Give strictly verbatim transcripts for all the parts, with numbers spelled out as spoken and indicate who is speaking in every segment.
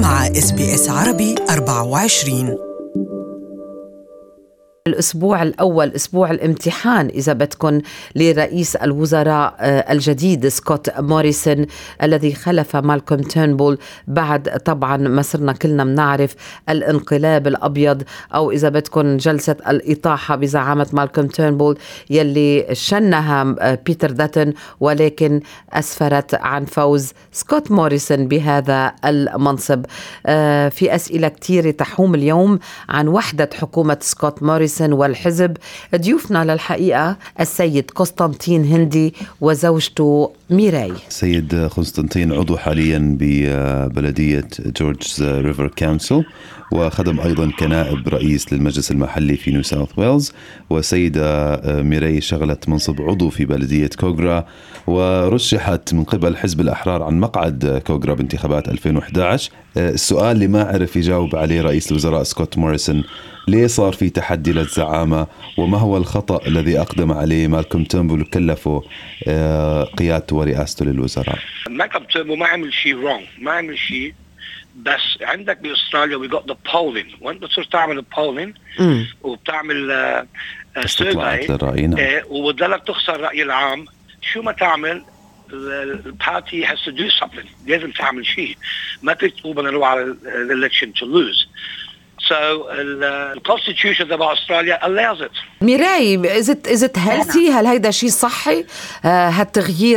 Speaker 1: مع إس بي إس عربي أربعة وعشرين.
Speaker 2: الأسبوع الأول أسبوع الامتحان إذا بدكن لرئيس الوزراء الجديد سكوت موريسون الذي خلف مالكوم تيرنبول بعد طبعا ما صرنا كلنا منعرف الانقلاب الأبيض، أو إذا بدكن جلسة الإطاحة بزعامة مالكوم تيرنبول يلي شنها بيتر داتن، ولكن أسفرت عن فوز سكوت موريسون بهذا المنصب. في أسئلة كتير تحوم اليوم عن وحدة حكومة سكوت موريسون والحزب. ضيوفنا للحقيقة السيد قسطنطين هندي وزوجته ميراي.
Speaker 3: سيد قسطنطين عضو حاليا ببلدية جورج ريفر كونسل، وخدم أيضا كنائب رئيس للمجلس المحلي في نيو ساوث ويلز. وسيدة ميراي شغلت منصب عضو في بلدية كوغرا، ورشحت من قبل حزب الأحرار عن مقعد كوغرا بانتخابات ألفين وإحدى عشر. السؤال اللي ما عرف يجاوب عليه رئيس الوزراء سكوت موريسون: ليه صار في تحدي للزعامة؟ وما هو الخطأ الذي أقدم عليه مالكوم تيرنبول وكلفه قيادته ورئاسته للوزراء؟
Speaker 4: مالكوم تيرنبول ما عمل شيء wrong، ما عمل شيء، بس عندك بأستراليا we got the polling، وانت تصير تعمل البولين وبتعمل
Speaker 3: استطلاعات للرأي،
Speaker 4: اه وبتضلك تخسر الرأي العام، شو ما تعمل البارتي has to do something، لازم تعمل شيء، ما تكتب أنا نروح على الelection to lose. So the constitution of Australia allows it.
Speaker 2: ميراي، is it is it healthy؟ هل هيدا شيء صحي؟ هالتغيير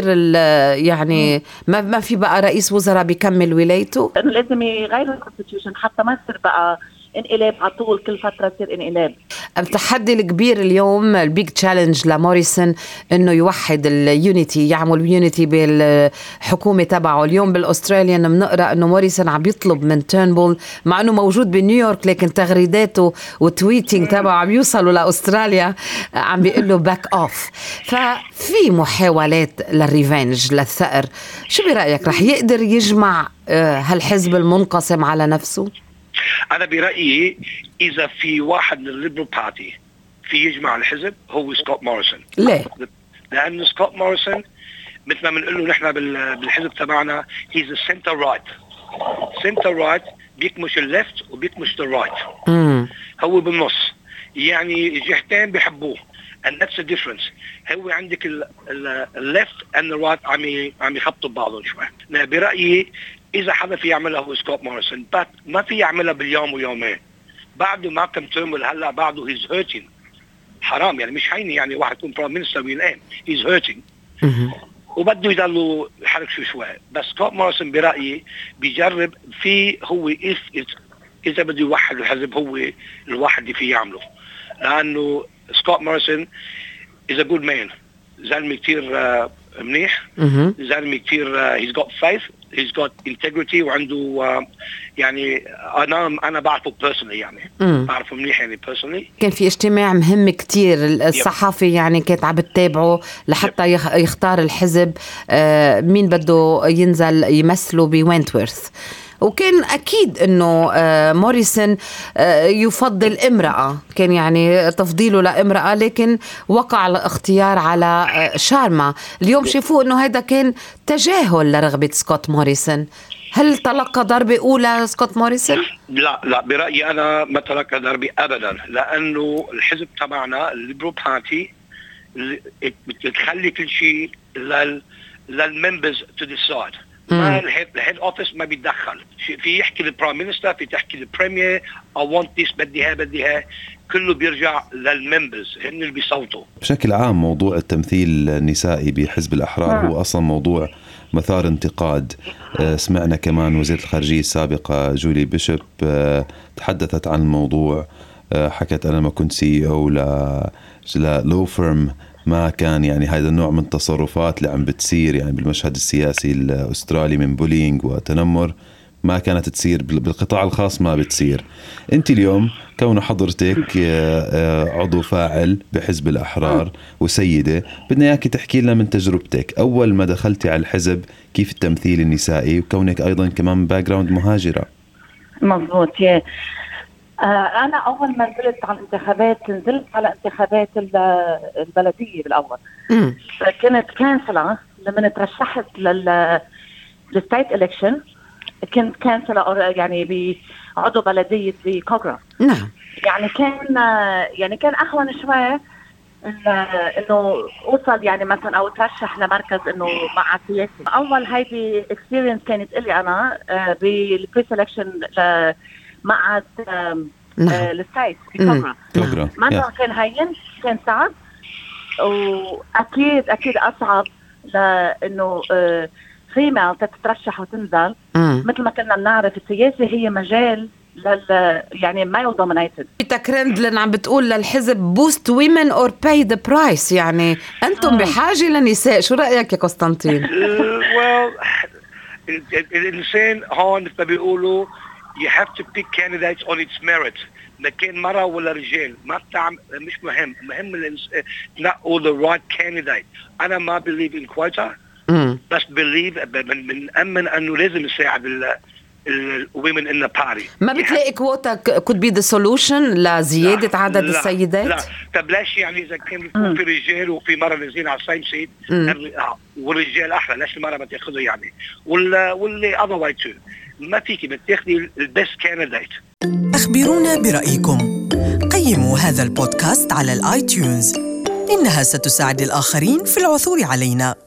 Speaker 2: يعني ما ما في بقى رئيس وزراء بيكمل ولايته؟
Speaker 5: لأنه لازم يغير الكونستيتيوشن حتى ما يصير بقى انقلاب على طول، كل فترة يصير انقلاب.
Speaker 2: التحدي الكبير اليوم، البيج تشالنج لموريسون، انه يوحد اليونيتي، يعمل يونيتي بالحكومة تبعه. اليوم بالاستراليان بنقرا انه موريسون عم يطلب من تيرنبول، مع انه موجود بنيويورك، لكن تغريداته وتويتينج تبعه عم يوصلوا لاستراليا، عم بيقول له باك اوف. ففي محاولات للريفنج، للثأر. شو برأيك، رح يقدر يجمع هالحزب المنقسم على نفسه؟
Speaker 4: أنا برأيي إذا في واحد من الليبرال بارتي في يجمع الحزب هو سكوت موريسون.
Speaker 2: ليه؟
Speaker 4: لأن سكوت موريسون مثل ما بنقول له نحن بالحزب تبعنا he's a center right. center right بيكمش الليفت وبيكمش الرايت. هو بالنص، يعني جهتين بيحبوه and that's the difference. هو عندك الليفت and the right عم عم يخبطوا ببعضهم شوي. أنا برأيي إذا حدا في يعملها هو سكوت موريسون، بس ما في يعملها باليوم ويومين. بعده مالكوم تيرنبول هلا بعده هيز هيرتين، حرام يعني، مش هيني يعني واحد يكون برايم مينستر وينام، هيز هيرتين وبده يضلوا يحرك شو شوي. بس سكوت موريسون برأيي بيجرب في هو إف إذا بده يوحد الحزب هو الواحد اللي فيه يعمله، لأنه سكوت موريسون is a good man، زلمة كتير uh, منيح، زلمة كتير uh, he's got faith، he's got integrity، وعنده uh, يعني أنا أنا بعرفه personally، يعني مم. بعرفه منيح يعني personally.
Speaker 2: كان في اجتماع مهم كتير، الصحافي يعني كانت عم بتتابعه لحتى يختار الحزب آه مين بده ينزل يمثله بوينتورث، وكان أكيد أنه موريسون يفضل امرأة، كان يعني تفضيله لامرأة، لكن وقع الاختيار على شارما. اليوم شافوا أنه هذا كان تجاهل لرغبة سكوت موريسون. هل تلقى ضربة أولى سكوت موريسون؟
Speaker 4: لا لا، برأيي أنا ما تلقى ضربة أبدا، لأنه الحزب تبعنا الليبرال بارتي بتخلي كل شيء لل للممبرز تو ديسايد. ما الهيد اوفيس ما بيتدخل، في يحكي للبرايم مينستر، في تحكي للبريمير I want this، بدي ها بدي ها، كله بيرجع للممبرز، هن اللي بيصوتوا.
Speaker 3: بشكل عام موضوع التمثيل النسائي بحزب الأحرار هو أصلا موضوع مثار انتقاد. سمعنا كمان وزيرة الخارجية السابقة جولي بيشوب تحدثت عن الموضوع، حكت أنا ما كنت سي او للو فيرم ما كان يعني هذا النوع من التصرفات اللي عم بتصير يعني بالمشهد السياسي الأسترالي من بولينج وتنمر ما كانت تصير بالقطاع الخاص، ما بتصير. انت اليوم كون حضرتك عضو فاعل بحزب الأحرار وسيدة، بدنا اياكي تحكي لنا من تجربتك أول ما دخلتي على الحزب، كيف التمثيل النسائي، وكونك أيضا كمان باك جراوند مهاجرة.
Speaker 5: مضبوط. يا أنا أول ما نزلت على الانتخابات نزلت على انتخابات البلدية بالأول، كنت كانسلة لما ترشحت لل للستيت إلكشن كنت كانسلر يعني بعضو بلدية بكوغرا.
Speaker 2: نعم.
Speaker 5: يعني كان يعني كان أهون شوي إنه أوصل يعني مثلا أو ترشح لمركز إنه مع سياسي. أول هيدي experience كانت إلي أنا بالبري-سelection لمعهد السايت بكوغرا. ما كان هين، كان صعب، وأكيد أكيد أصعب لأنه فيما تترشح وتنزل. مثل ما كنا بنعرف السياسة هي مجال لل يعني مايل دومينيتد.
Speaker 2: تكرند لأن عم بتقول للحزب بوست ويمن اور باي ذا برايس، يعني أنتم بحاجة لنساء. شو رأيك يا قسطنطين؟
Speaker 4: الإنسان هون مثل ما بيقولوا you have to pick candidates on its merit. ما كان مرة ولا رجال ما بتعمل مش مهم، مهم تنقوا the right candidate. أنا ما believe in quota بس believe من من أمن أنه لازم نساعد ال ال women in the party.
Speaker 2: ما بتلاقي كوتا could be the solution لزيادة لا عدد لا السيدات؟
Speaker 4: لا طب ليش يعني إذا كان في رجال وفي مرة نازلين على السايم سيت والرجال أحلى، ليش المرة ما تأخذه يعني ولا واللي other way too. ما فيكي بتاخدي البست كانديديت.
Speaker 1: أخبرونا برأيكم. قيموا هذا البودكاست على الآيتيونز، إنها ستساعد الآخرين في العثور علينا.